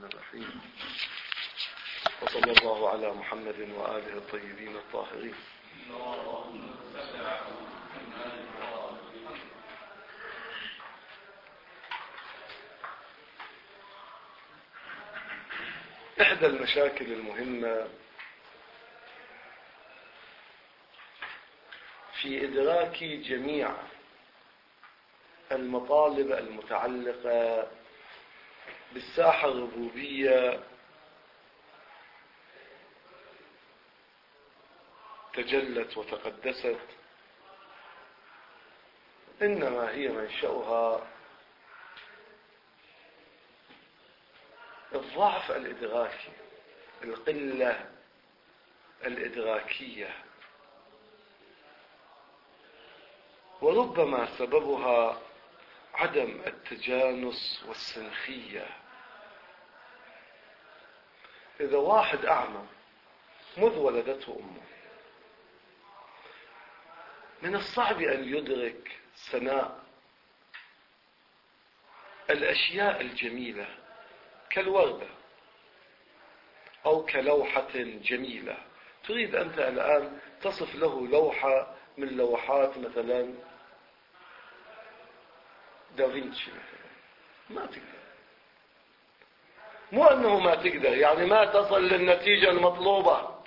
الرحمن الرحيم، وصلى الله على محمد وآله الطيبين الطاهرين. إحدى المشاكل المهمة في إدراك جميع المطالب المتعلقة بالساحة الربوبية تجلت وتقدست، إنما هي منشأها الضعف الإدراكي، القلة الإدراكية، وربما سببها عدم التجانس والسنخية. إذا واحد أعمى مذ ولدته أمه، من الصعب أن يدرك سناء الأشياء الجميلة كالوردة أو كلوحة جميلة. تريد أنت الآن تصف له لوحة من لوحات مثلا دافنشي مثلا، ما تقدر. مو أنه ما تقدر، يعني ما تصل للنتيجة المطلوبة،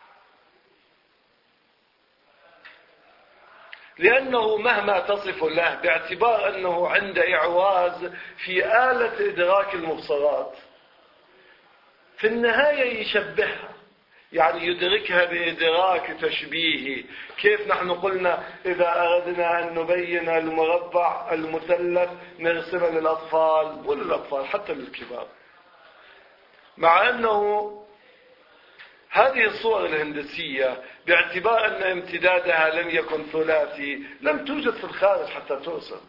لأنه مهما تصف له باعتبار أنه عنده إعواز في آلة إدراك المبصرات، في النهاية يشبهها، يعني يدركها بإدراك تشبيهي. كيف نحن قلنا إذا أردنا أن نبين المربع المثلث نرسمه للأطفال وللأطفال حتى للكبار، مع أنه هذه الصور الهندسية باعتبار أن امتدادها لم يكن ثلاثي لم توجد في الخارج حتى ترسم.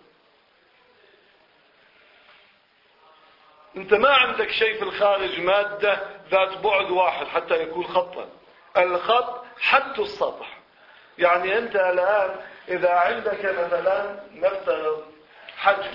انت ما عندك شيء في الخارج مادة ذات بعد واحد حتى يكون خطا. الخط حد السطح. يعني انت الآن إذا عندك مثلا نفترض حجم،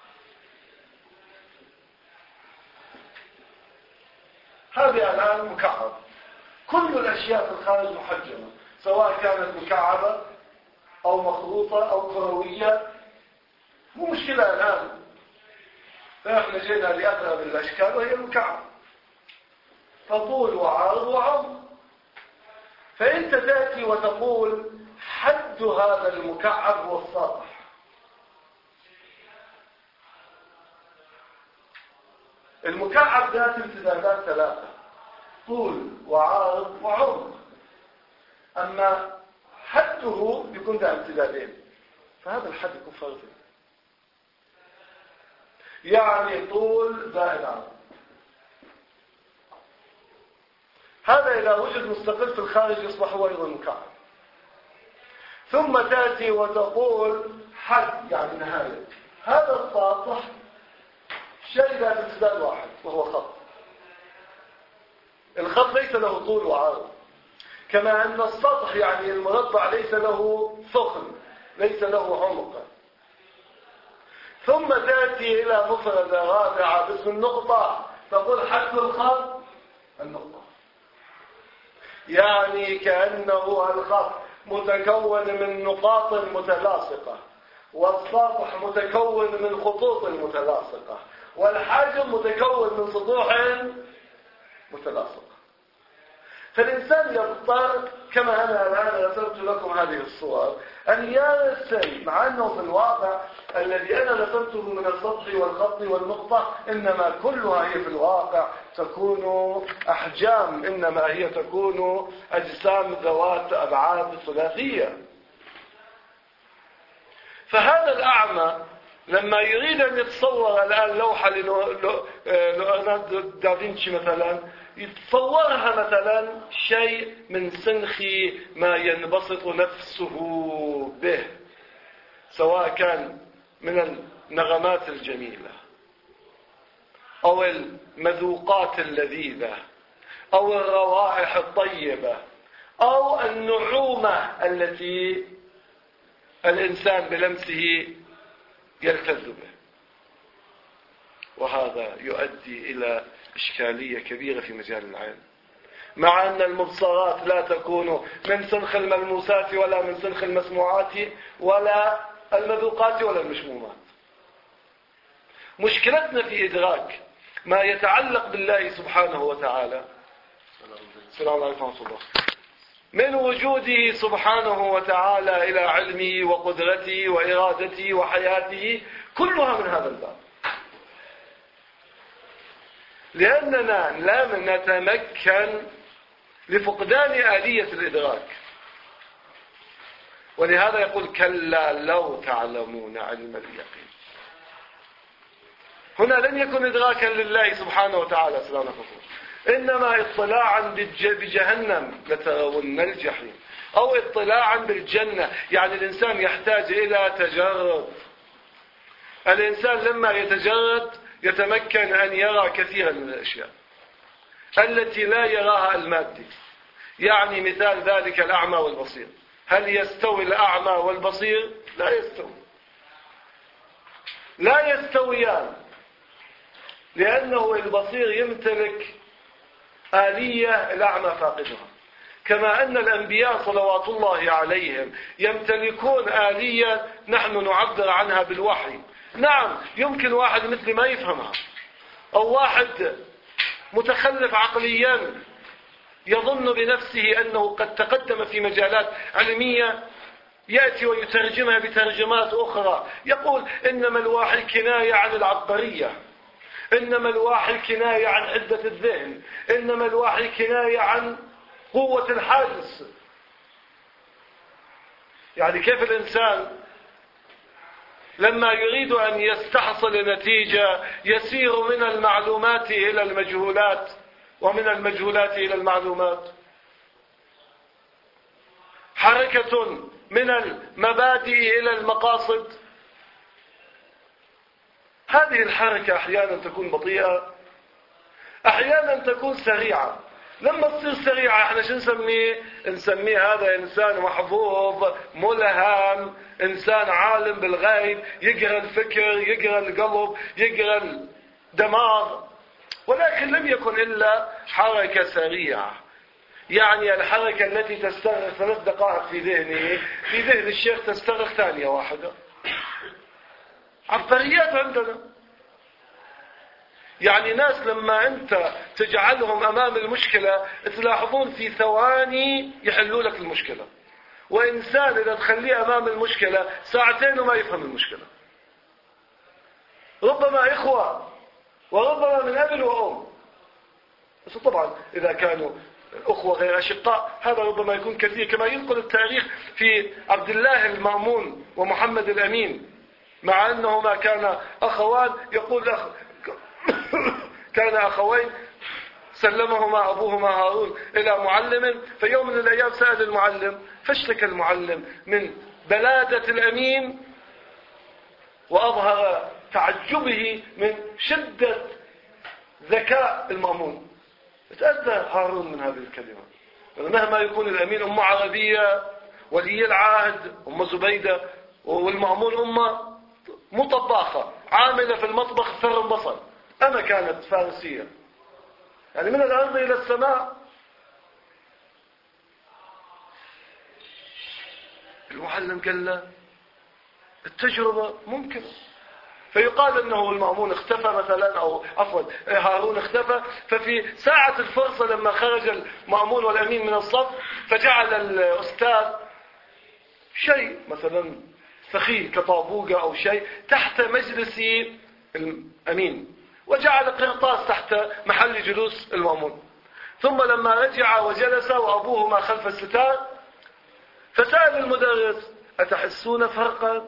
هذه الآن مكعب، كل الأشياء في الخارج محجمة، سواء كانت مكعبة أو مخروطة أو كروية، مو مشكلة الآن. فإحنا جينا لأقرب الأشكال وهي المكعب، فطول وعرض وعمق. فأنت تأتي وتقول حد هذا المكعب هو السطح. المكعب ذات امتدادات ثلاثة، طول وعرض وعمق، أما حده يكون ذا امتدادين، فهذا الحد يكون فردي، يعني طول زائد عرض. هذا إذا وجد مستقل في الخارج يصبح هو أيضا مكعب. ثم تأتي وتقول حد يعني نهاية هذا السطح، شيء ذات امتداد واحد وهو خط. الخط ليس له طول وعرض، كما أن السطح يعني المربع ليس له ثقل، ليس له عمق. ثم تأتي إلى مفردة رابعة باسم النقطة، تقول حد الخط النقطة، يعني كأنه الخط متكون من نقاط متلاصقة، والسطح متكون من خطوط متلاصقة، والحجم متكون من سطوح متلاصقة. فالإنسان يضطر كما أنا الآن رسمت لكم هذه الصور أن يرسم، مع أنه في الواقع الذي أنا رسمته من السطح والخط والنقطة إنما كلها هي في الواقع تكون أحجام، إنما هي تكون أجسام ذوات أبعاد ثلاثية. فهذا الأعمى لما يريد أن يتصور الآن لوحة ليوناردو دافنشي مثلا، يتصورها مثلا شيء من سنخ ما ينبسط نفسه به، سواء كان من النغمات الجميلة أو المذوقات اللذيذة أو الروائح الطيبة أو النعومة التي الإنسان بلمسه يلتذ به. وهذا يؤدي إلى إشكالية كبيرة في مجال العلم، مع أن المبصرات لا تكون من سنخ الملموسات ولا من سنخ المسموعات ولا المذوقات ولا المشمومات. مشكلتنا في إدراك ما يتعلق بالله سبحانه وتعالى السلام عليكم ورحمة الله من وجوده سبحانه وتعالى إلى علمه وقدرته وإرادته وحياته، كلها من هذا الباب، لأننا لم نتمكن لفقدان آلية الإدراك. ولهذا يقول كلا لو تعلمون علم اليقين. هنا لم يكن إدراكا لله سبحانه وتعالى سبحانه، إنما اطلاعا بجهنم لترون الجحيم، أو اطلاعا بالجنة. يعني الإنسان يحتاج إلى تجرد. الإنسان لما يتجرد يتمكن أن يرى كثيرا من الأشياء التي لا يراها المادي. يعني مثال ذلك الأعمى والبصير. هل يستوي الأعمى والبصير؟ لا يستوي، لا يستويان، لأنه البصير يمتلك آلية الأعمى فاقدها، كما أن الأنبياء صلوات الله عليهم يمتلكون آلية نحن نعبر عنها بالوحي. نعم، يمكن واحد مثل ما يفهمها، أو واحد متخلف عقليا يظن بنفسه أنه قد تقدم في مجالات علمية يأتي ويترجمها بترجمات أخرى، يقول إنما الوحي كناية عن العبقرية، إنما الوحي كناية عن حدة الذهن، إنما الوحي كناية عن قوة الحادث. يعني كيف الإنسان لما يريد أن يستحصل نتيجة يسير من المعلومات إلى المجهولات ومن المجهولات إلى المعلومات؟ حركة من المبادئ إلى المقاصد. هذه الحركة أحيانا تكون بطيئة، أحيانا تكون سريعة. لما تصير سريعة احنا شو نسميه؟ نسميه هذا إنسان محظوظ ملهم، إنسان عالم بالغيب، يقرأ الفكر، يقرأ القلب، يقرأ الدماغ. ولكن لم يكن إلا حركة سريعة. يعني الحركة التي تستغرق 3 دقائق في ذهنه، في ذهن الشيخ تستغرق ثانية واحدة. عبقريات عندنا. يعني ناس لما أنت تجعلهم أمام المشكلة تلاحظون في ثواني يحلوا لك المشكلة، وإنسان إذا تخليه أمام المشكلة 2 ساعات وما يفهم المشكلة. ربما إخوة وربما من أب وأم، بس طبعا إذا كانوا أخوة غير أشقاء هذا ربما يكون كثير، كما ينقل التاريخ في عبد الله المأمون ومحمد الأمين، مع أنهما كان أخوان. يقول كان أخوين سلمهما أبوهما هارون إلى معلم، في يوم من الأيام سأل المعلم، فاشتكى المعلم من بلادة الأمين وأظهر تعجبه من شدة ذكاء المأمون. تأذى هارون من هذه الكلمة. مهما يكون الأمين أمه عربية، ولي العهد أم زبيدة، والمأمون أمه مطباخة عاملة في المطبخ ثرم بصل، أما كانت فارسية، يعني من الأرض إلى السماء. المعلم قال له التجربة ممكن. فيقال أنه المأمون اختفى مثلا، أو عفوا هارون اختفى، ففي ساعة الفرصة لما خرج المأمون والأمين من الصف فجعل الأستاذ شيء مثلا ثخين كطابوقة أو شيء تحت مجلس الأمين، وجعل قرطاس تحت محل جلوس المأمون. ثم لما رجع وجلس وأبوهما خلف الستار فسأل المدرس أتحسون فرقا؟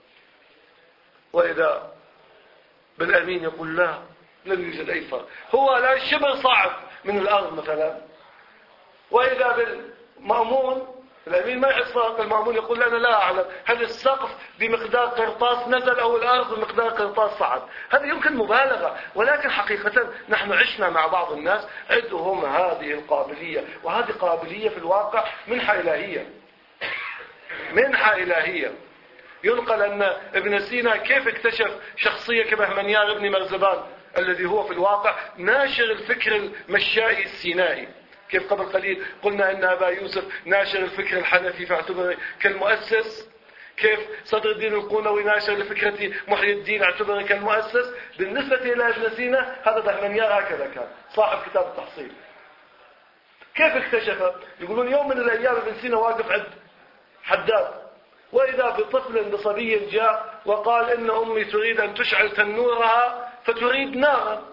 وإذا بالأمين يقول لا، لم يوجد أي فرق، هو لا شبر صعب من الأرض مثلا. وإذا بالمأمون الأمين ما يحس فرق، المأمون يقول أنا لا أعلم هل السقف بمقدار قرطاس نزل أو الأرض بمقدار قرطاس صعد. هذا يمكن مبالغة، ولكن حقيقة نحن عشنا مع بعض الناس عندهم هذه القابلية، وهذه قابلية في الواقع منحة إلهية، منحة إلهية. ينقل أن ابن سينا كيف اكتشف شخصية كبهمنيار ابن مرزبان الذي هو في الواقع ناشر الفكر المشائي السينائي. كيف قبل قليل قلنا أن أبا يوسف ناشر الفكر الحنفي فاعتبر كالمؤسس، كيف صدر الدين القونوي ناشر لفكرة محي الدين اعتبر كالمؤسس. بالنسبة إلى ابن سينا هذا دهلنيار هكذا كان صاحب كتاب التحصيل. كيف اكتشف؟ يقولون يوم من الأيام ابن سينا واقف عند حداد، وإذا بطفل بصبي جاء وقال إن أمي تريد أن تشعل تنورها فتريد نارا،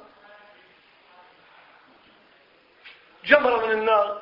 جمرة من النار.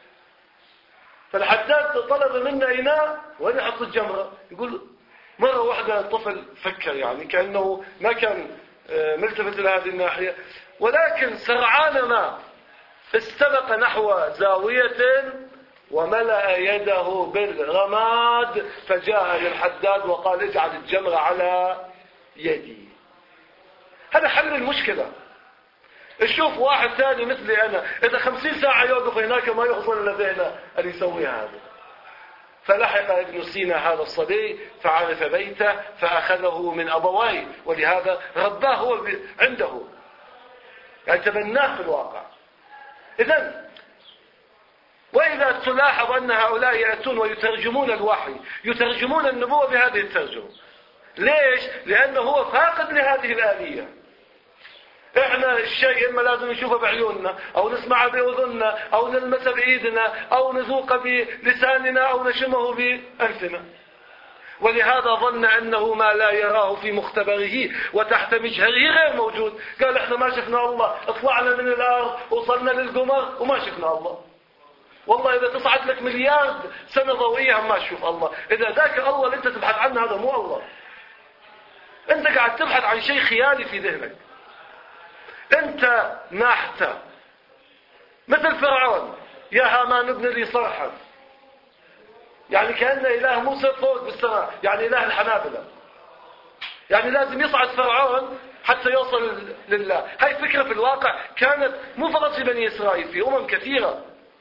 فالحداد طلب منا إناء وين يحط الجمرة. يقول مرة واحدة الطفل فكر، يعني كأنه ما كان ملتفت إلى هذه الناحية، ولكن سرعان ما استبق نحو زاوية وملأ يده بالرماد فجاء للحداد وقال اجعل الجمرة على يدي. هذا حل المشكلة. شوف واحد ثاني مثلي أنا إذا 50 ساعة يوقف هناك ما يحصل لدينا أن يسوي هذا. فلحق ابن سينا هذا الصبي فعرف بيته فأخذه من أبويه، ولهذا رباه هو عنده، يعني تبناه في الواقع. إذن وإذا تلاحظ أن هؤلاء يأتون ويترجمون الوحي، يترجمون النبوة بهذه الترجمة. ليش؟ لأنه هو فاقد لهذه الآلية. احنا الشيء اما لازم نشوفه بعيوننا او نسمعه باذننا او نلمسه بايدنا او نذوقه بلساننا او نشمه بانفنا. ولهذا ظن انه ما لا يراه في مختبره وتحت مجهره غير موجود. قال احنا ما شفنا الله، اطلعنا من الارض وصلنا للقمر وما شفنا الله. والله اذا تصعد لك مليار سنه ضوئيه ما تشوف الله. اذا ذاك الله اللي انت تبحث عنه هذا مو الله، انت قاعد تبحث عن شيء خيالي في ذهنك. انت نحت مثل فرعون، يا هامان ابن لي صرحا، يعني كأن إله موسى فوق بالسماء، يعني إله الحنابلة، يعني لازم يصعد فرعون حتى يوصل لله. هاي فكرة في الواقع كانت مو فقط في بني إسرائيل، في كثيرة،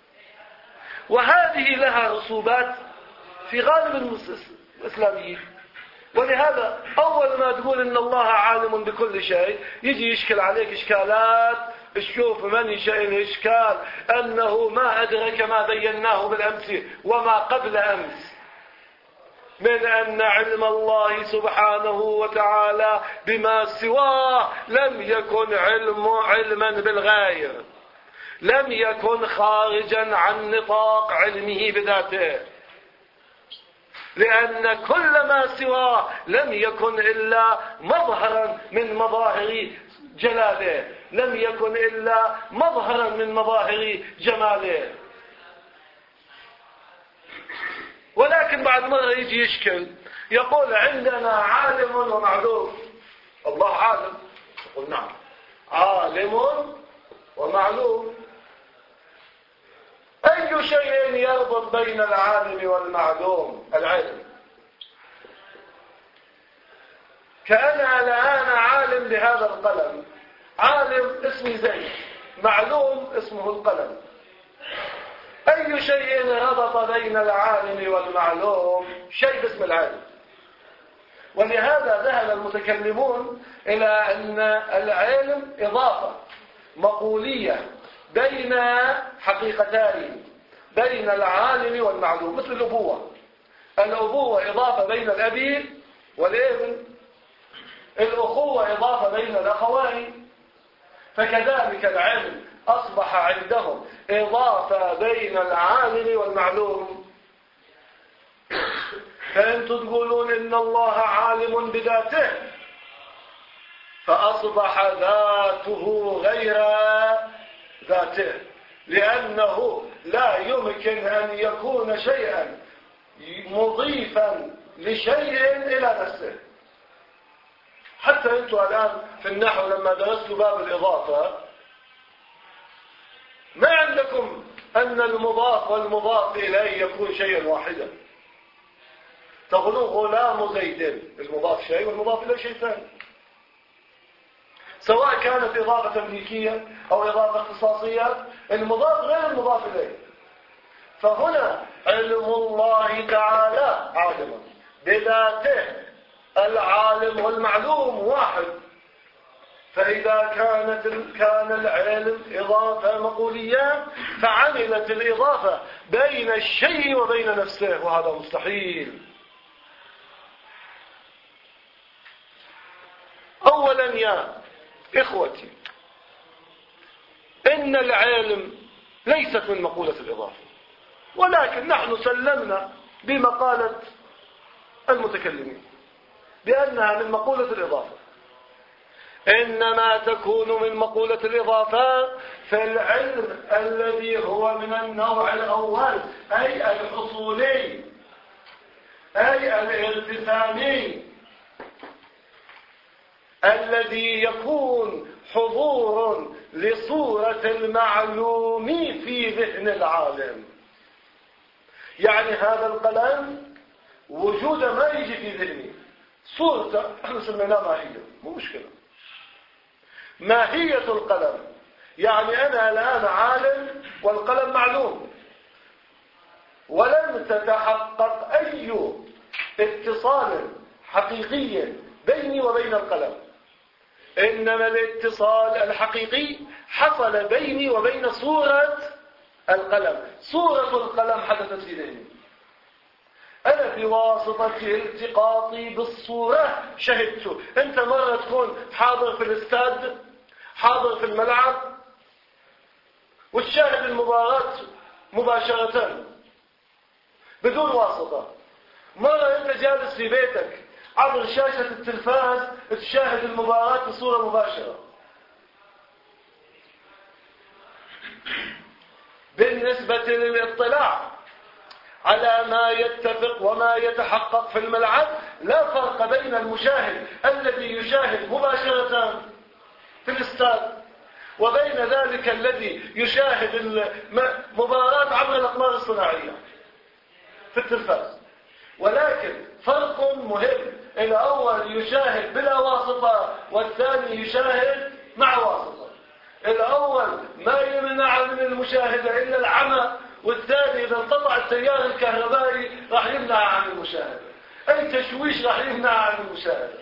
وهذه لها رسوبات في غالب الإسلاميين. ولهذا أول ما تقول إن الله عالم بكل شيء يجي يشكل عليك إشكالات. شوف من يشاء الإشكال أنه ما أدرك ما بيناه بالأمس وما قبل أمس من أن علم الله سبحانه وتعالى بما سواه لم يكن علما بالغاية، لم يكن خارجا عن نطاق علمه بذاته، لأن كل ما سواه لم يكن إلا مظهرا من مظاهر جلاله، لم يكن إلا مظهرا من مظاهر جماله. ولكن بعد مرة يجي يشكل يقول عندنا عالم ومعلوم. الله عالم، يقول نعم عالم ومعلوم. أي شيء يربط بين العالم والمعلوم؟ العلم. كأنا الآن عالم بهذا القلم، عالم اسمي زيد، معلوم اسمه القلم. أي شيء ربط بين العالم والمعلوم؟ شيء باسم العلم. ولهذا ذهب المتكلمون إلى أن العلم إضافة مقولية بين حقيقتين، بين العالم والمعلوم، مثل الأبوة. الأبوة إضافة بين الأب والابن، الأخوة إضافة بين الأخوين، فكذلك العلم أصبح عندهم إضافة بين العالم والمعلوم. فأنتم تقولون إن الله عالم بذاته، فأصبح ذاته غير ذاته، لأنه لا يمكن أن يكون شيئا مضيفا لشيء إلى نفسه. حتى أنتم الآن في النحو لما درستوا باب الإضافة ما عندكم أن المضاف والمضاف إليه يكون شيئا واحدا. تقولون غلام زيد، المضاف شيء والمضاف إليه شيء ثاني، سواء كانت إضافة تمليكية أو إضافة اختصاصية، المضاف غير المضاف إليه. فهنا علم الله تعالى عالم بذاته، العالم والمعلوم واحد. فإذا كان العلم إضافة مقولية فعملت الإضافة بين الشيء وبين نفسه، وهذا مستحيل. أولا يا إخوتي، إن العلم ليست من مقولة الإضافة، ولكن نحن سلمنا بمقالة المتكلمين بأنها من مقولة الإضافة. إنما تكون من مقولة الإضافة في العلم الذي هو من النوع الأول، أي الحصولي، أي الالتزامي، الذي يكون حضور لصورة المعلوم في ذهن العالم. يعني هذا القلم وجود ما يجي في ذهني، صورته احنا سميناه ماهية، مو مشكلة. ماهية القلم يعني أنا الآن عالم والقلم معلوم، ولم تتحقق أي اتصال حقيقي بيني وبين القلم، إنما الاتصال الحقيقي حصل بيني وبين صورة القلم. صورة القلم حدثت في ذهني، أنا بواسطة التقاطي بالصورة شهدته. أنت مرة تكون حاضر في الاستاد، حاضر في الملعب، وتشاهد المباراة مباشرة بدون واسطة. مرة أنت جالس في بيتك عبر شاشة التلفاز تشاهد المباراة بصورة مباشرة. بالنسبة للاطلاع على ما يتفق وما يتحقق في الملعب، لا فرق بين المشاهد الذي يشاهد مباشرة في الاستاد وبين ذلك الذي يشاهد المباراة عبر الأقمار الصناعية في التلفاز. ولكن فرق مهم، الأول يشاهد بلا واسطة والثاني يشاهد مع واسطة. الأول ما يمنع من المشاهدة إلا العمى، والثاني إذا انقطع التيار الكهربائي راح يمنع عن المشاهدة، أي تشويش راح يمنع عن المشاهدة.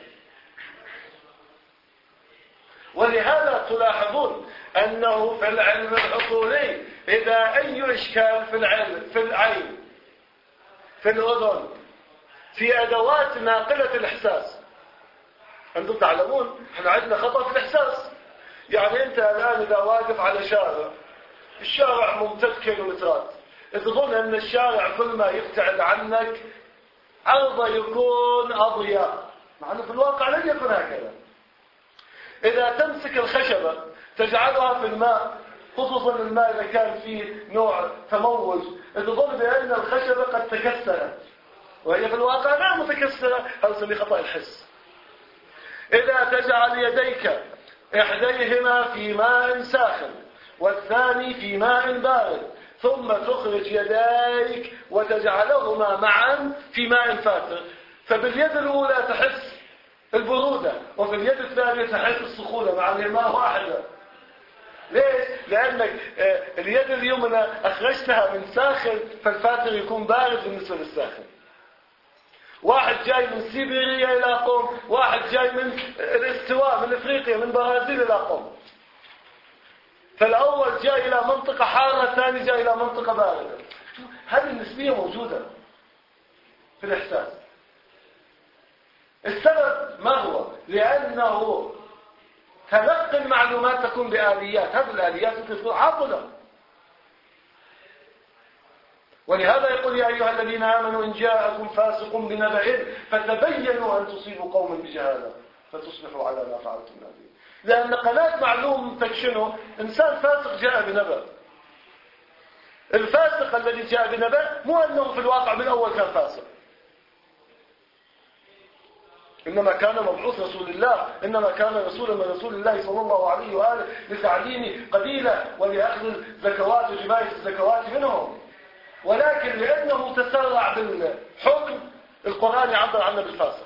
ولهذا تلاحظون أنه في العلم الحصولي إذا أي إشكال في العلم، في العين، في الأذن، في أدوات ناقلة الإحساس، أنتم تعلمون احنا عندنا خطأ في الإحساس. يعني أنت الآن إذا واقف على شارع، الشارع ممتد كيلومترات، تظن أن الشارع كل ما يبتعد عنك عرضه يكون أضيق، مع أنه في الواقع لن يكون هكذا. إذا تمسك الخشبة تجعلها في الماء، خصوصا الماء إذا كان فيه نوع تموج، تظن بأن الخشبة قد تكسرت وهي في الواقع غير متكسرة. هذا يسمى خطأ الحس. إذا تجعل يديك إحديهما في ماء ساخن والثاني في ماء بارد، ثم تخرج يديك وتجعلهما معا في ماء فاتر، فباليد الأولى تحس البرودة وفي اليد الثانية تحس السخونة مع الماء واحدة. ليش؟ لأنك اليد اليمنى أخرجتها من ساخن فالفاتر يكون بارد بالنسبة للساخن. واحد جاي من سيبيريا إلى قم، واحد جاي من الاستواء من إفريقيا من برازيل إلى قم، فالأول جاي إلى منطقة حارة، الثاني جاي إلى منطقة باردة. هذه النسبية موجودة في الإحساس. السبب ما هو؟ لأنه تلقي المعلومات تكون بآليات، هذه الآليات تكون عاطلة. ولهذا يقول يا أيها الذين آمنوا إن جاءكم فاسق بنبأ فتبينوا أن تصيبوا قوما بجهالة فتصبحوا على ما فعلتم نادمين. لأن قناة معلوم تكشنه إنسان فاسق جاء بنبأ. الفاسق الذي جاء بنبأ مو أنه في الواقع من أول كان فاسق، إنما كان مبعوث رسول الله، إنما كان رسولا من رسول الله صلى الله عليه وآله لتعليم قبيلة ولأخذ الزكوات وجباية الزكوات منهم. ولكن لأنه تسرع بالحكم القرآن يعبر عنه بالفاسق.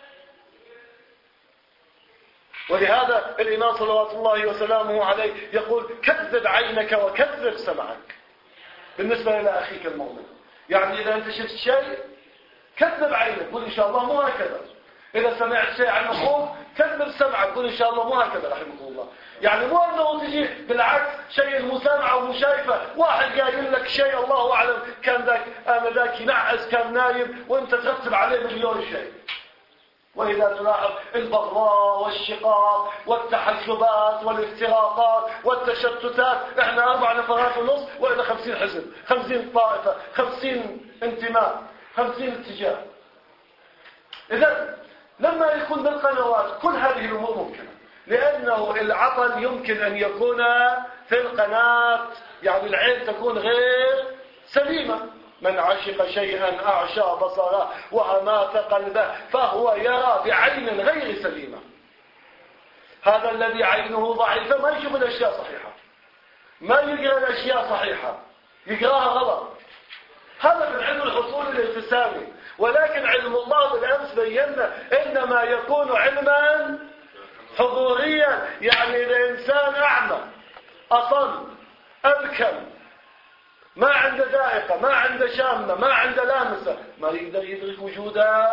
ولهذا الإمام صلوات الله وسلامه عليه يقول كذب عينك وكذب سمعك بالنسبة إلى أخيك المؤمن. يعني إذا أنت شفت شيء كذب عينك، قل إن شاء الله مو هكذا. إذا سمعت شيء عن مخوف كذب سمعك، قل إن شاء الله مو هكذا رحمكم الله. يعني مو أنه تجي بالعكس شيء المسامعة ومشايفة، واحد قايل لك شيء الله أعلم كان ذاك ينعس كان نايم وأنت ترتب عليه مليون شيء. وإذا تلاحظ البغضاء والشقاق والتحزبات والافتراقات والتشتتات، احنا 4 نفرات ونص وإذا 50 حزب، 50 طائفة، 50 انتماء، 50 اتجاه. إذا لما يكون بالقنوات كل هذه الأمور ممكنة، لأنه العطل يمكن أن يكون في القناة، يعني العين تكون غير سليمة. من عشق شيئا أعشى بصره وأمات قلبه فهو يرى بعين غير سليمة. هذا الذي عينه ضعيفة ما يشوف الأشياء صحيحة، ما يقرأ الأشياء صحيحة، يقرأها غلط. هذا من علم الحصول الانفسامي. ولكن علم الله بالأمس بينا إنما يكون علما حضوريا، يعني إذا إنسان أعمى أصم أبكم ما عنده ذائقة، ما عنده شامة، ما عنده لامسة، ما يقدر يدرك وجوده.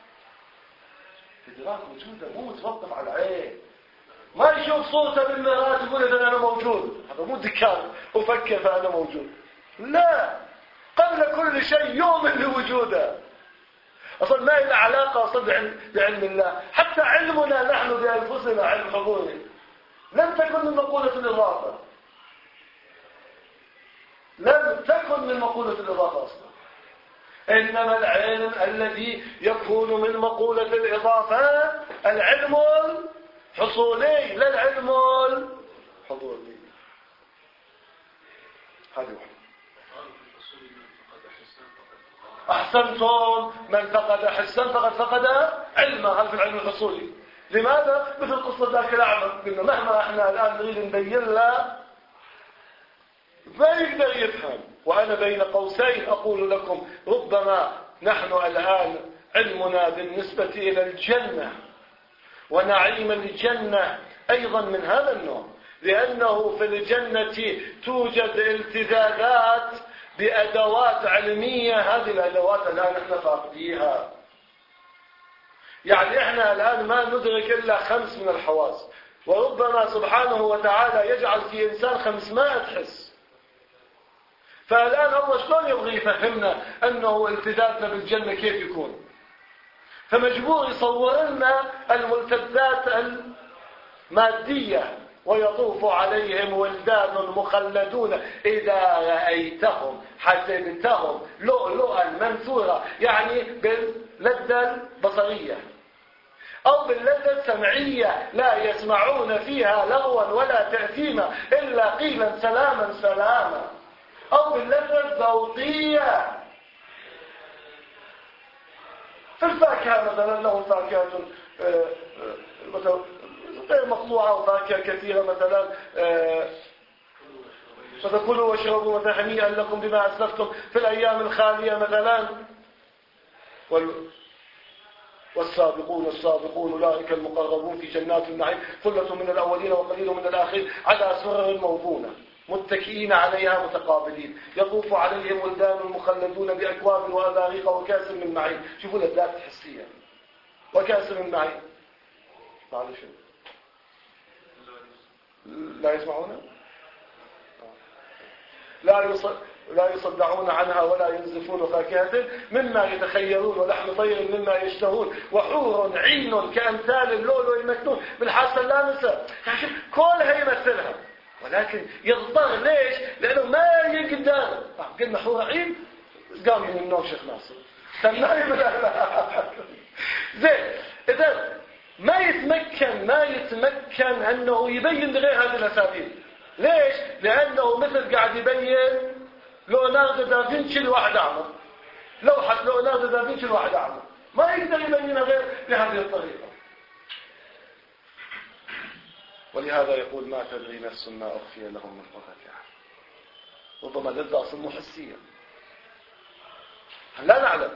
إدراك وجوده مو متوقف على العين. ما يشوف صورته بالمرآة يقول إذا أنا موجود، هذا مو دكان أفكر فأنا موجود. لا، قبل كل شيء يؤمن بوجوده. أصلا ما له علاقة أصلا بعلم الله. حتى علمنا نحن بأنفسنا علم حضوري لم تكن من مقولة الإضافة، لم تكن من مقولة الإضافة أصلا. إنما العلم الذي يكون من مقولة الإضافة العلم الحصولي لا العلم الحضوري. هذه واحدة. أحسنتم، من فقد حسا فقد فقد علما. هذا في العلم الحصولي. لماذا؟ مثل قصة ذاك الأعمى، قلنا مهما احنا الآن نريد نبين له ما يقدر يفهم. وأنا بين قوسين أقول لكم ربما نحن الآن علمنا بالنسبة إلى الجنة ونعيم الجنة أيضا من هذا النوع، لأنه في الجنة توجد التزامات بأدوات علمية. هذه الأدوات الآن احنا فاقديها. يعني احنا الآن ما ندرك إلا 5 من الحواس، وربما سبحانه وتعالى يجعل في إنسان 500 حس. فالآن الله شلون يبغي يفهمنا أنه التزامنا بالجنة كيف يكون؟ فمجبور يصور لنا الملتزات المادية. ويطوف عليهم ولدان مخلدون إذا رأيتهم حسبتهم لؤلؤا منثورا، يعني باللذة البصرية أو باللذة السمعية، لا يسمعون فيها لغوا ولا تأثيما إلا قيلا سلاما سلاما. أو باللذة الذوقية في الفاكهة مثلا، لهم فاكهة مثلا غير مقطوعة وفاكهة كثيرة مثلا، فتكلوا واشربوا مثلا هنيئا لكم بما أسلفتم في الأيام الخالية مثلا. والسابقون السابقون أولئك المقربون في جنات النعيم ثلة من الأولين وقليل من الآخرين على سرر موضونة متكئين عليها متقابلين يطوف عليهم ولدان مخلدون بأكواب وأباريق وكأس من معين. شوفوا الذات الحسية، وكأس من معين. معلش لا يسمعون، لا يصدعون عنها ولا ينزفون فاكهة مما يتخيرون ولحم طير مما يشتهون وحور عين كأمثال اللؤلؤ المكنون. بالحاسة اللامسة كلها يمثلها، ولكن يضطر. ليش؟ لأنه ما يقدر. قلنا حور عين قام من النوم شيخ ناصر تنايم. زين، إذا ما يتمكن أنه يبين بغير هذه الأساليب. ليش؟ لأنه مثل قاعد يبين ليوناردو دافنشي لواحد أعمى، لوحة ليوناردو دافنشي لواحد أعمى، ما يقدر يبينها غير بهذه الطريقة. ولهذا يقول ما تدري نفس ما أخفي لهم من قرة أعين. ربما لذة أصل محسية لا نعلم.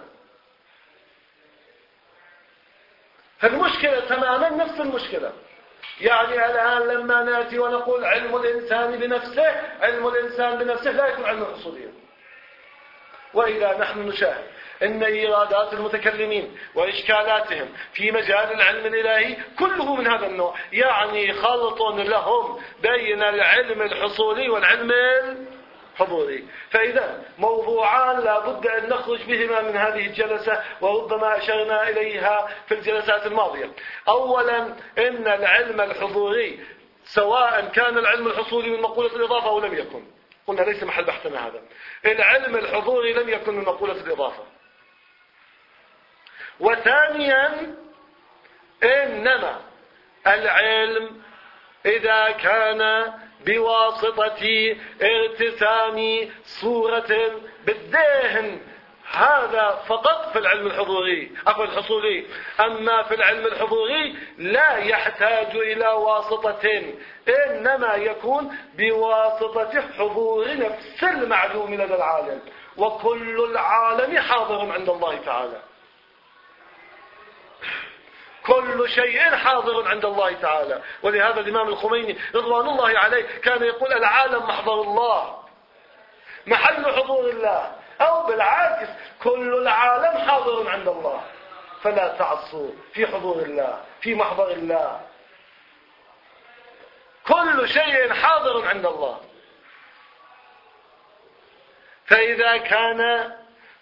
فالمشكلة تماما نفس المشكلة. يعني الآن لما نأتي ونقول علم الإنسان بنفسه، علم الإنسان بنفسه لا يكون علم حصوليا. وإذا نحن نشاهد إن إيرادات المتكلمين وإشكالاتهم في مجال العلم الإلهي كله من هذا النوع، يعني خلط لهم بين العلم الحصولي والعلم الحضوري. فإذا موضوعان لا بد أن نخرج بهما من هذه الجلسة، وربما أشرنا إليها في الجلسات الماضية. أولا، إن العلم الحضوري سواء كان العلم الحصولي من مقولة الإضافة أو لم يكن، قلنا ليس محل بحثنا هذا، العلم الحضوري لم يكن من مقولة الإضافة. وثانيا، إنما العلم إذا كان بواسطة ارتسام صورة بالذهن، هذا فقط في العلم الحضوري أو الحصولي. أما في العلم الحضوري لا يحتاج إلى واسطة، إنما يكون بواسطة حضور نفس المعلوم لدى العالم، وكل العالم حاضر عند الله تعالى، كل شيء حاضر عند الله تعالى. ولهذا الإمام الخميني رضوان الله عليه كان يقول العالم محضر الله، محل حضور الله، أو بالعكس كل العالم حاضر عند الله، فلا تعصوا في حضور الله، في محضر الله، كل شيء حاضر عند الله. فإذا كان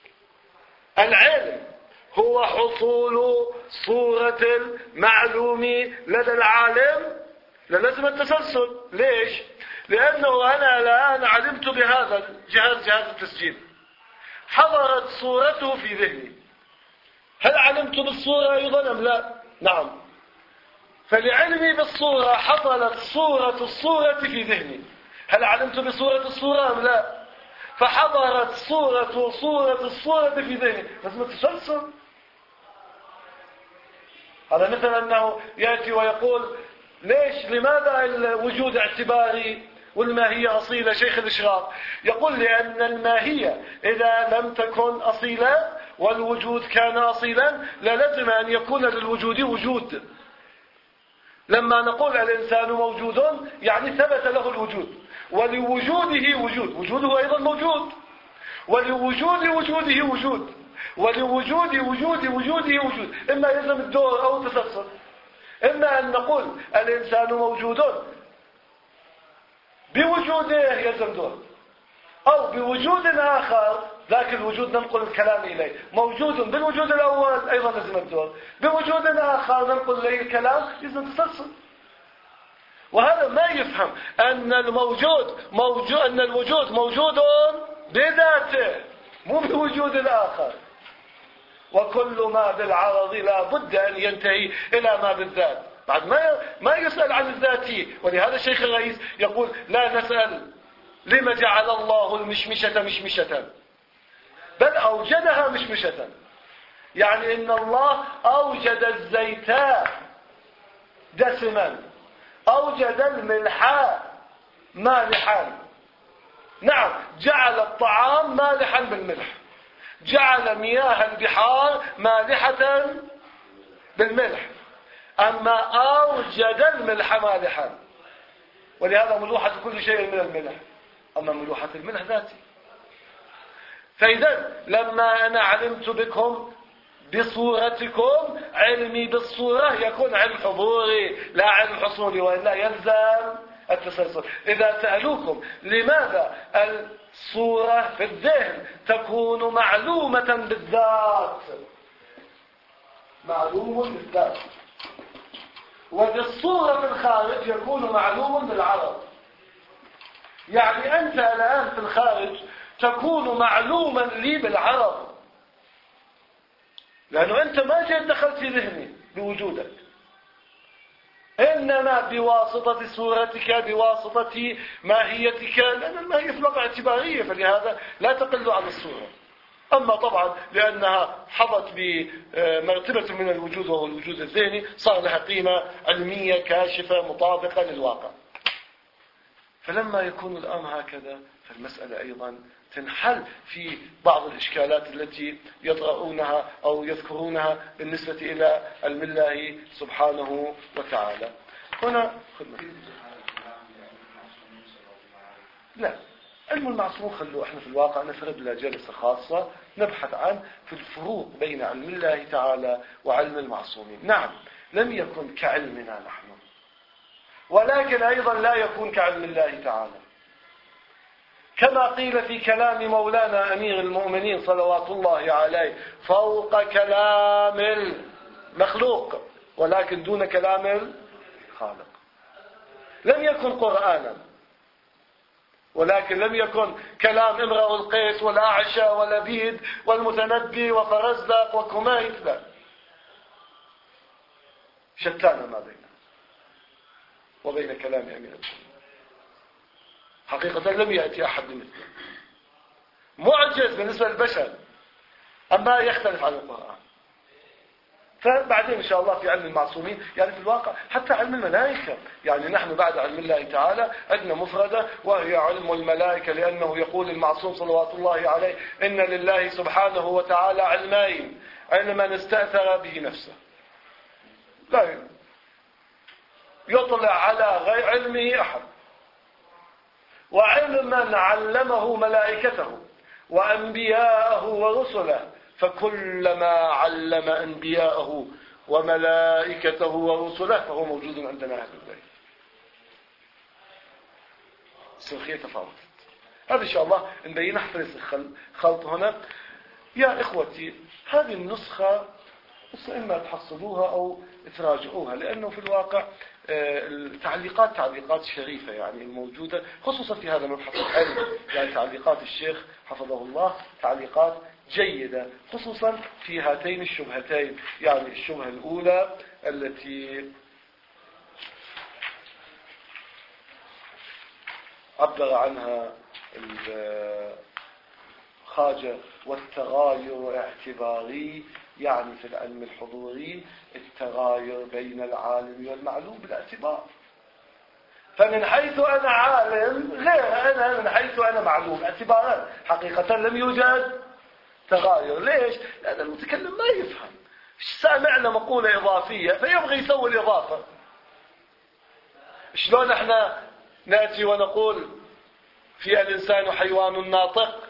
العلم هو حصول صورة المعلوم لدى العالم لازم التسلسل. ليش؟ لأنه أنا الآن علمت بهذا جهاز التسجيل، حضرت صورته في ذهني، هل علمت بالصورة أيضا أم لا؟ نعم. فلعلمي بالصورة حصلت صورة الصورة في ذهني، هل علمت بصورة الصورة أم لا؟ فحضرت صورة الصورة في ذهني، لازم التسلسل. هذا مثل أنه يأتي ويقول ليش لماذا الوجود اعتباري والماهية أصيلة؟ شيخ الإشراق يقول لأن الماهية إذا لم تكن أصيلة والوجود كان أصيلا لازم أن يكون للوجود وجود. لما نقول الإنسان موجود يعني ثبت له الوجود، ولوجوده وجود، وجوده أيضا موجود، ولوجود وجوده وجود، ولوجود وجوده وجود. إما يلزم الدور أو التسلسل، إما أن نقول الإنسان موجود بوجوده يلزم دور، أو بوجود آخر ذاك الوجود ننقل الكلام إليه، موجود بالوجود الأول أيضا لازم الدور، بوجود آخر ننقل إليه الكلام يلزم تسلسل. وهذا ما يفهم أن الوجود موجود بذاته مو بوجود الآخر، وكل ما بالعرض لا بد أن ينتهي إلى ما بالذات، بعد ما يسأل عن الذاتية. ولهذا الشيخ الرئيس يقول لا نسأل لما جعل الله المشمشة مشمشة، بل أوجدها مشمشة، يعني إن الله أوجد الزيت دسما، أوجد الملح مالحا. نعم، جعل الطعام مالحا بالملح، جعل مياه البحار مالحة بالملح، أما أوجد الملح مالحا. ولهذا ملوحة كل شيء من الملح، أما ملوحة الملح ذاتي. فإذا لما أنا علمت بكم بصورتكم، علمي بالصورة يكون علم حضوري لا علم حصولي، وإلا يلزم التسلسل. إذا سألوكم لماذا الصورة في الذهن تكون معلومة بالذات، معلوم بالذات، وبالصورة في الخارج يكون معلوم بالعرض، يعني أنت الآن في الخارج تكون معلوما لي بالعرض، لأنه أنت ما جيت دخلت في ذهني بوجودك، إنما بواسطة صورتك، بواسطة ماهيتك، لأن الماهية في الواقع اعتبارية، فلهذا لا تقل عن الصورة. أما طبعا لأنها حظت بمرتبة من الوجود وهو الوجود الذهني، صار لها قيمة علمية كاشفة مطابقة للواقع. فلما يكون الأمر هكذا فالمسألة أيضا تنحل في بعض الإشكالات التي يطرؤونها أو يذكرونها بالنسبة إلى علم الله سبحانه وتعالى. هنا لا، علم المعصوم خلوه احنا في الواقع نفرد له جلسة خاصة نبحث عن في الفروق بين علم الله تعالى وعلم المعصومين. نعم لم يكن كعلمنا نحن، ولكن أيضا لا يكون كعلم الله تعالى، كما قيل في كلام مولانا أمير المؤمنين صلوات الله عليه: فوق كلام المخلوق ولكن دون كلام الخالق. لم يكن قرآنا، ولكن لم يكن كلام امرأ القيس والأعشى ولبيد والمتنبي وفرزدق وكميت، لا، شتان ما بينه وبين كلام أمير المؤمنين. حقيقة لم يأتي أحد مثله، معجز بالنسبة للبشر، أما يختلف عن القرآن. فبعدين إن شاء الله في علم المعصومين، يعني في الواقع حتى علم الملائكة، يعني نحن بعد علم الله تعالى عندنا مفردة وهي علم الملائكة، لأنه يقول المعصوم صلوات الله عليه: إن لله سبحانه وتعالى علمين، علما استأثر به نفسه لا يطلع على غير علمه أحد، وعلما علمه ملائكته وأنبياءه ورسله، فكلما علم أنبياءه وملائكته ورسله فهو موجود عندنا أهل البيت. السلخية تفاوتت. هذا إن شاء الله نبين نحفظ الخلط هنا. يا إخوتي هذه النسخة إما تحصلوها أو تراجعوها، لأنه في الواقع التعليقات تعليقات شريفة يعني الموجودة، خصوصا في هذا المبحث العلمي. يعني تعليقات الشيخ حفظه الله تعليقات جيدة، خصوصا في هاتين الشبهتين. يعني الشبهة الأولى التي عبر عنها الخواجة: والتغاير اعتباري، يعني في العلم الحضوري التغاير بين العالم والمعلوم بالاعتبار. فمن حيث أنا عالم غير أنا من حيث أنا معلوم اعتبارا. حقيقة لم يوجد تغاير. ليش؟ لأن المتكلم ما يفهم، سامعنا مقولة إضافية فيبغي يسوي الإضافة. شلون احنا نأتي ونقول في الإنسان حيوان ناطق؟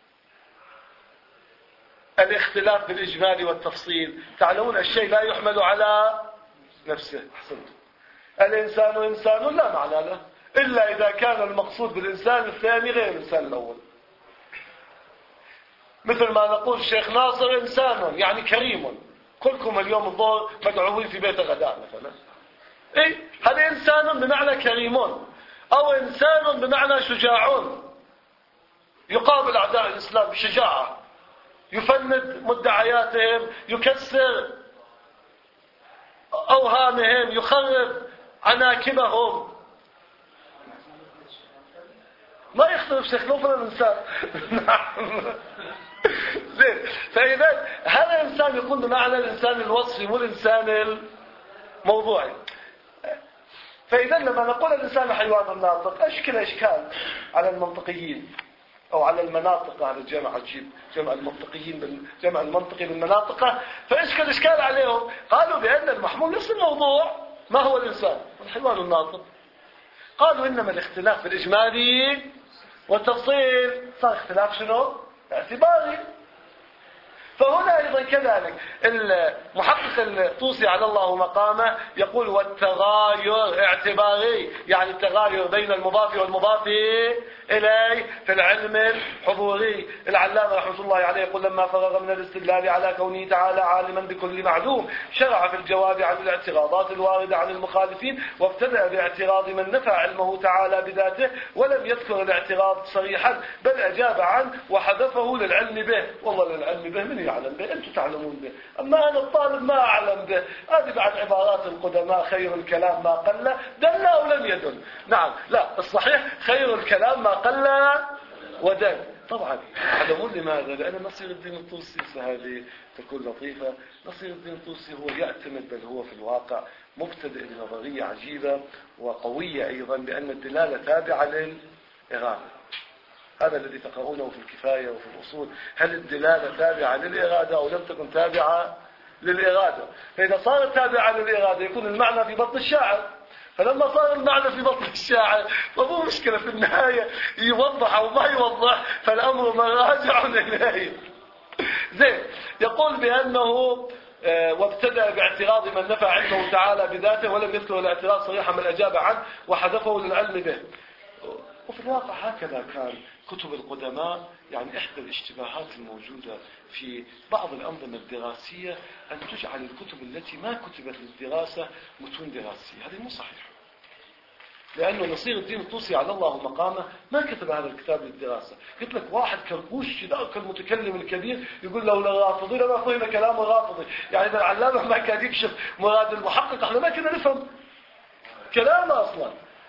الاختلاف بالإجمال والتفصيل. تعلمون الشيء لا يحمل على نفسه. أحسنت. الإنسان إنسان لا معنى له إلا إذا كان المقصود بالإنسان الثاني غير الإنسان الأول. مثل ما نقول الشيخ ناصر إنسان يعني كريم، كلكم اليوم الظهر مدعوين في بيت غداء مثلا. إيه؟ هذا إنسان بمعنى كريم، أو إنسان بمعنى شجاع، يقابل أعداء الإسلام بشجاعة، يفند مدعياتهم، يكسر أوهامهم، يخرب عناكبهم. ما يختلف شيخ نوفل الإنسان. زين. فإذا هذا الإنسان يكون بمعنى الإنسان الوصفي مو الإنسان الموضوعي. فإذا لما نقول الإنسان حيوان ناطق أشكل إشكال على المنطقيين أو على المناطق. هذا الجمع عجيب، جمع المنطقيين جمع المنطقي بالمناطق. فأشكل إشكال عليهم، قالوا بأن المحمول نفس الموضوع. ما هو الإنسان؟ الحيوان الناطق. قالوا إنما الاختلاف في الإجمالي والتفصيل. صار اختلاف شنو؟ اعتباري. فهنا أيضا كذلك المحقق الطوسي على الله مقامه يقول: والتغاير اعتباري، يعني التغاير بين المضاف والمضاف إليه في العلم الحضوري. العلامة رحمة الله عليه يقول: لما فرغ من الاستدلال على كونه تعالى عالما بكل معلوم شرع في الجواب عن الاعتراضات الواردة عن المخالفين، وابتدأ باعتراض من نفى علمه تعالى بذاته ولم يذكر الاعتراض صريحا، بل أجاب عنه وحذفه للعلم به. والله للعلم به من يعلم به؟ أنتم تعلمون به، أما أنا الطالب ما أعلم به. هذه بعد عبارات القدماء: خير الكلام ما قل دل أو لم يدل. نعم، لا، الصحيح خير الكلام ما قل ودل. طبعا تعلمون لماذا؟ لأن نصير الدين الطوسي، هذه تكون لطيفة، نصير الدين الطوسي هو يعتمد، بل هو في الواقع مبتدئ بنظرية عجيبة وقوية أيضا، بأن الدلالة تابعة للإرادة. هذا الذي تقرؤونه في الكفاية وفي الأصول. هل الدلالة تابعة للإرادة أو لم تكن تابعة للإرادة؟ فإذا صارت تابعة للإرادة يكون المعنى في بطن الشاعر، فلما صار المعنى في بطن الشاعر فمو مشكلة في النهاية يوضح أو ما يوضح، فالأمر مراجع إليه. زين. يقول بأنه وابتدأ باعتراض من نفى علمه تعالى بذاته ولم يذكر الاعتراض صريحا من أجاب عنه وحذفه للعلم به. وفي الواقع هكذا كان كتب القدماء. يعني إحدى الاشتباهات الموجودة في بعض الأنظمة الدراسية أن تجعل الكتب التي ما كتبت للدراسة متون دراسية. هذا مو صحيح، لأنه نصير الدين الطوسي على الله مقامه ما كتب هذا الكتاب للدراسة. قلت لك واحد كربوش ذاك المتكلم الكبير يقول لولا الرافضي لما فهم كلام الرافضي. يعني إذا العلامة ما كان يكشف مراد المحقق احنا ما كنا نفهم كلامه أصلا.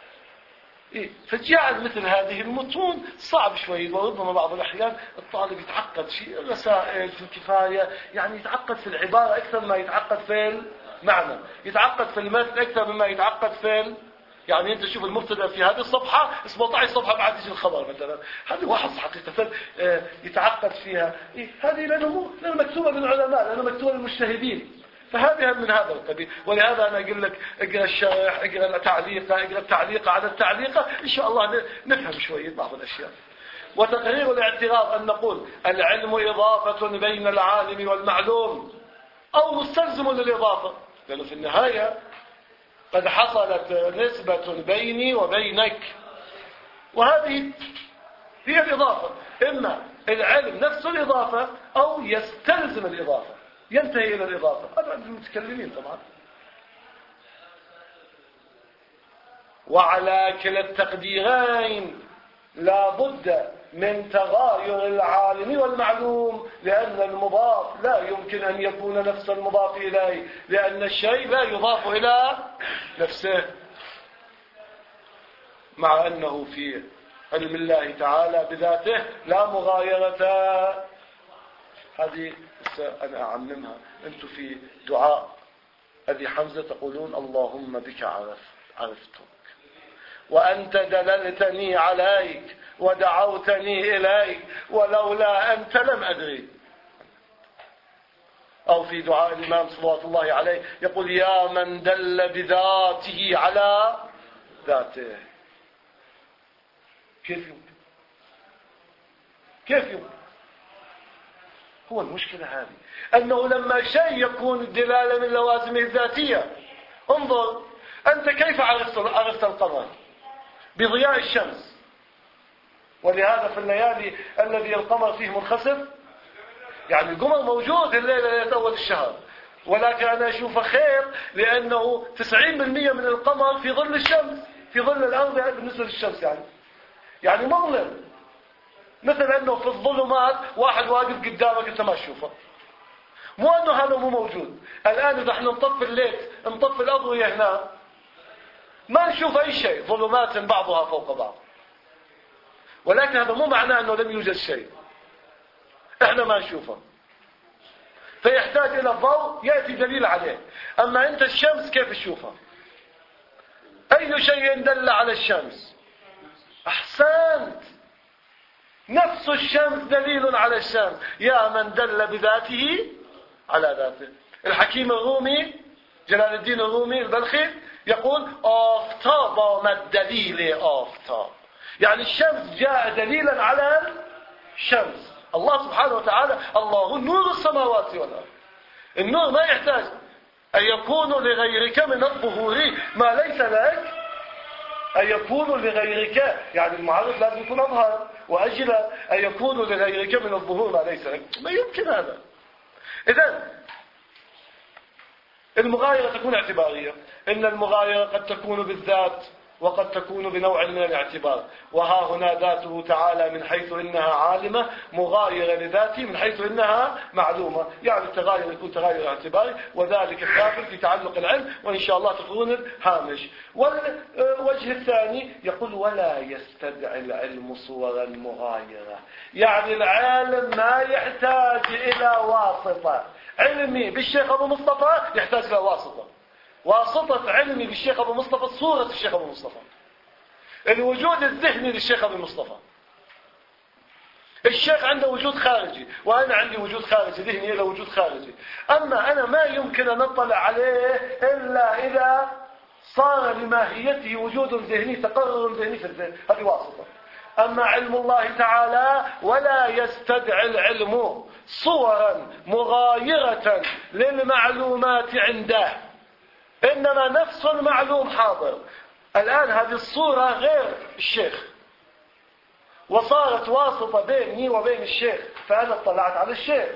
فجعل مثل هذه المتون صعب شوي، وربما بعض الأحيان الطالب يتعقد في الرسائل في الكفاية، يعني يتعقد في العبارة أكثر ما يتعقد في المعنى، يتعقد في المتن أكثر مما يتعقد في يعني أنت شوف المبتدأ في هذه الصفحة 17 صفحة بعد يجي الخبر مثلا. هذه واحد حقيقة يتعقد فيها. هذه لأنه مكتوبة من العلماء، لأنه مكتوبة للمجتهدين، فهذه من هذا القبيل. ولهذا أنا أقول لك اقرأ الشرح، اقرأ التعليقة على التعليقة، إن شاء الله نفهم شوية بعض الأشياء. وتقرير الاعتراض أن نقول العلم إضافة بين العالم والمعلوم أو مستلزم للإضافة، لأنه في النهاية قد حصلت نسبة بيني وبينك، وهذه هي الإضافة. إما العلم نفس الإضافة أو يستلزم الإضافة، ينتهي إلى الإضافة. هذا عند المتكلمين طبعا. وعلى كلا التقديرين لا بد من تغاير العالم والمعلوم، لأن المضاف لا يمكن أن يكون نفس المضاف إليه، لأن الشيء لا يضاف إلى نفسه، مع أنه في علم الله تعالى بذاته لا مغايرة. هذه أنا أعلمها. أنتم في دعاء أبي حمزة تقولون اللهم بك عرفتك وأنت دللتني عليك ودعوتني إليك ولولا أنت لم أدري. أو في دعاء الإمام صلوات الله عليه يقول يا من دل بذاته على ذاته. كيف يمكن؟ هو المشكلة هذه، أنه لما شيء يكون الدلالة من لوازمه الذاتية. انظر أنت كيف عرفت القمر؟ بضياء الشمس. ولهذا في الليالي الذي القمر فيه منخسف، يعني القمر موجود الليلة ليلة أول الشهر، ولكن أنا أشوفه خير لأنه 90% من القمر في ظل الشمس، في ظل الأرض بالنسبة للشمس، يعني مظلم. مثل أنه في الظلمات واحد واقف قدامك أنت ما تشوفه، مو أنه هذا مو موجود. الآن إذا احنا نطفي الليت نطفي الأضوية هنا ما نشوف أي شيء، ظلمات بعضها فوق بعض، ولكن هذا مو معناه أنه لم يوجد شيء، احنا ما نشوفه، فيحتاج إلى الضوء يأتي دليل عليه. أما أنت الشمس كيف تشوفها؟ أي شيء دل على الشمس؟ أحسنت، نفس الشمس دليل على الشمس. يا من دل بذاته على ذاته. الحكيم الرومي جلال الدين الرومي البلخي يقول آفتاب ما الدليل آفتاب، يعني الشمس جاء دليلا على الشمس. الله سبحانه وتعالى الله نور السماوات والأرض. النور ما يحتاج أن يكون لغيرك من الظهور ما ليس لك، أن يكون لغيرك، يعني المعرض لازم يكون أظهر وأجل أن يكون لغيرك من الظهور ما ليس لك، ما يمكن هذا. إذن المغايرة تكون اعتبارية. إن المغايرة قد تكون بالذات وقد تكون بنوع من الاعتبار. وها هنا ذاته تعالى من حيث إنها عالمة مغايرة لذاته من حيث إنها معلومة، يعني التغاير يكون تغاير اعتباري، وذلك الداخل في تعلق العلم، وإن شاء الله تكون الهامش. والوجه الثاني يقول ولا يستدعي العلم صورا مغايرة، يعني العالم ما يحتاج إلى واسطة. علمي بالشيخ أبو مصطفى يحتاج إلى واسطة علمي بالشيخ أبو مصطفى صورة الشيخ أبو مصطفى، الوجود الذهني للشيخ أبو مصطفى. الشيخ عنده وجود خارجي وأنا عندي وجود خارجي ذهني إلى وجود خارجي. أما أنا ما يمكن أن أطلع عليه إلا إذا صار لماهيته وجود ذهني، تقرر ذهني في الذهن، هذه واسطة. أما علم الله تعالى ولا يستدعي العلم صورا مغايرة للمعلومات عنده، إنما نفس معلوم حاضر. الآن هذه الصورة غير الشيخ، وصارت واسطة بيني وبين الشيخ، فأنا اطلعت على الشيخ.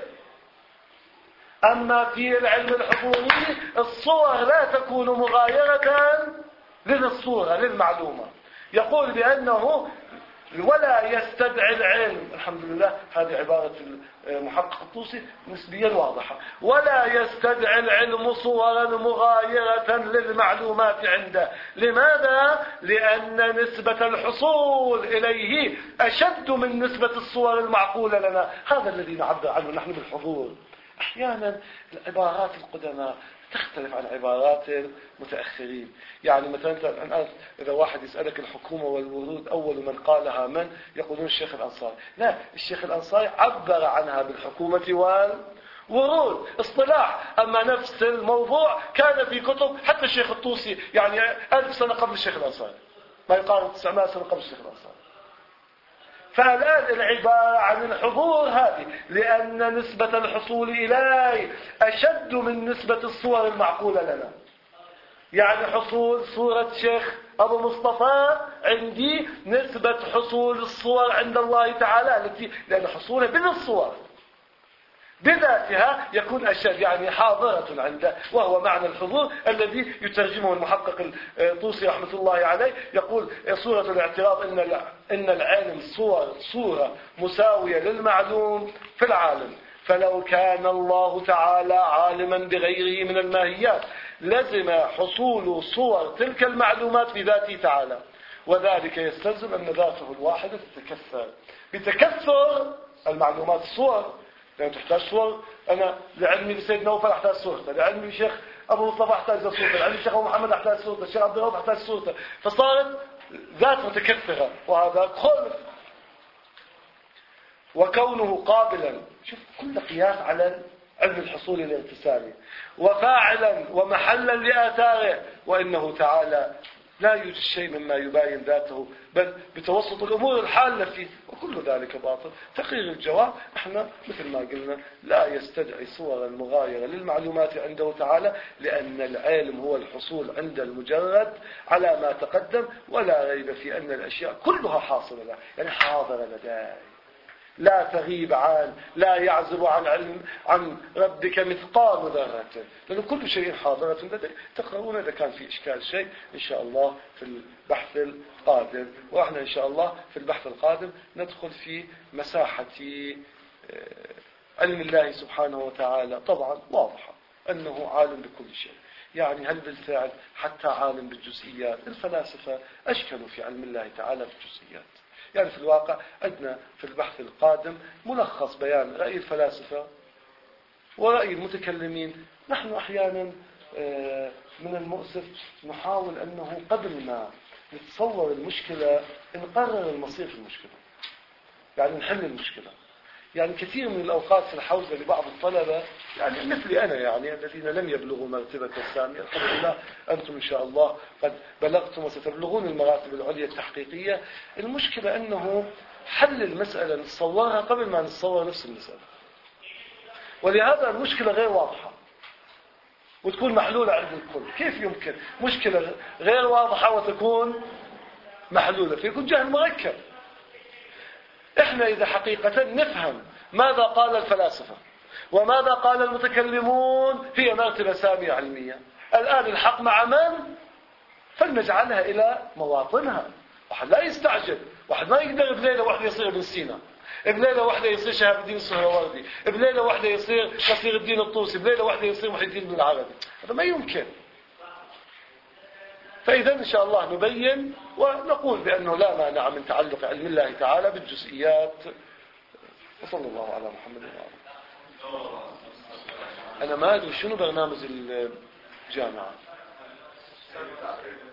أما في العلم الحضوري الصور لا تكون مغايرة للصورة للمعلومة. يقول بأنه ولا يستدعي العلم، الحمد لله هذه عبارة المحقق الطوسي نسبيا واضحة، ولا يستدعي العلم صورا مغايرة للمعلومات عنده. لماذا؟ لأن نسبة الحصول إليه أشد من نسبة الصور المعقولة لنا. هذا الذي نعبر عنه نحن بالحضور. أحيانا العبارات القدماء تختلف عن عبارات المتأخرين. يعني مثلا الآن إذا واحد يسألك الحكومة والورود أول من قالها من؟ يقولون الشيخ الأنصاري. لا، الشيخ الأنصاري عبر عنها بالحكومة والورود اصطلاح. أما نفس الموضوع كان في كتب حتى الشيخ الطوسي، يعني 1000 سنة قبل الشيخ الأنصاري، ما يقارب 900 سنة قبل الشيخ الأنصاري. فالآن العبارة عن الحضور هذه لأن نسبة الحصول إليه أشد من نسبة الصور المعقولة لنا. يعني حصول صورة شيخ أبو مصطفى عندي نسبة حصول الصور عند الله تعالى التي لأن حصولها بدون الصور بذاتها يكون أشد، يعني حاضرة عنده، وهو معنى الحضور الذي يترجمه المحقق الطوسي رحمة الله عليه. يقول صورة الاعتراض إن العالم صورة مساوية للمعلوم في العالم، فلو كان الله تعالى عالما بغيره من الماهيات لزم حصول صور تلك المعلومات في ذاته تعالى، وذلك يستلزم أن ذاته الواحدة تتكثر بتكثر المعلومات الصور. يعني تحتاج صور. أنا لعلمي لسيد نوفل أحتاج صورته، لعلمي الشيخ أبو مصطفى أحتاج صورته، لعلمي الشيخ أبو محمد أحتاج صورته، الشيخ عبد الرؤوف أحتاج صورته، فصارت ذات متكثرة، وهذا خلف. وكونه قابلا، شوف كل قياس على علم الحصول الارتسالي، وفاعلا ومحلا لآثاره، وإنه تعالى لا يوجد شيء مما يباين ذاته بل بتوسط الأمور الحالة فيه، وكل ذلك باطل. تقرير الجواب احنا مثل ما قلنا لا يستدعي صورا مغايرة للمعلومات عنده تعالى، لأن العلم هو الحصول عند المجرد على ما تقدم، ولا ريب في أن الأشياء كلها حاصلة له، يعني حاضرة لديه، لا تغيب لا يعزب عن علم عن ربك مثقال ذرة، لأن كل شيء حاضرة لديه. تقرؤون إذا كان في إشكال شيء إن شاء الله في البحث القادم، وإحنا إن شاء الله في البحث القادم ندخل في مساحة علم الله سبحانه وتعالى. طبعا واضحة أنه عالم بكل شيء، يعني هل بالفعل حتى عالم بالجزئيات؟ الفلاسفة أشكلوا في علم الله تعالى بالجزئيات. يعني في الواقع عندنا في البحث القادم ملخص بيان رأي الفلاسفة ورأي المتكلمين. نحن أحيانا من المؤسف نحاول أنه قبل ما نتصور المشكلة نقرر المصير في المشكلة، يعني نحل المشكلة. يعني كثير من الأوقات في الحوزة لبعض الطلبة، يعني مثلي أنا، يعني الذين لم يبلغوا مرتبة السامية، الحمد لله أنتم إن شاء الله قد بلغتم وستبلغون المراتب العليا التحقيقية. المشكلة أنه حل المسألة نتصورها قبل ما نتصور نفس المسألة، ولهذا المشكلة غير واضحة وتكون محلولة عند الكل. كيف يمكن مشكلة غير واضحة وتكون محلولة؟ فيكون جهل مركب. احنا اذا حقيقة نفهم ماذا قال الفلاسفة وماذا قال المتكلمون هي مرتبة سامية علمية. الآن الحق مع من؟ فلنجعلها إلى مواطنها. واحد لا يستعجل، واحد ما يقدر بليلة واحدة يصير ابن سينا، بليلة واحدة يصير شهاب الدين السهروردي، بليلة واحدة يصير نصير الدين الطوسي، بليلة واحدة يصير محي الدين بن العربي. هذا ما يمكن. فإذا إن شاء الله نبين ونقول بأنه لا مانع من تعلق علم الله تعالى بالجزئيات. وصلى الله على محمد وعلى. أنا ما أدري شنو برنامج الجامعة.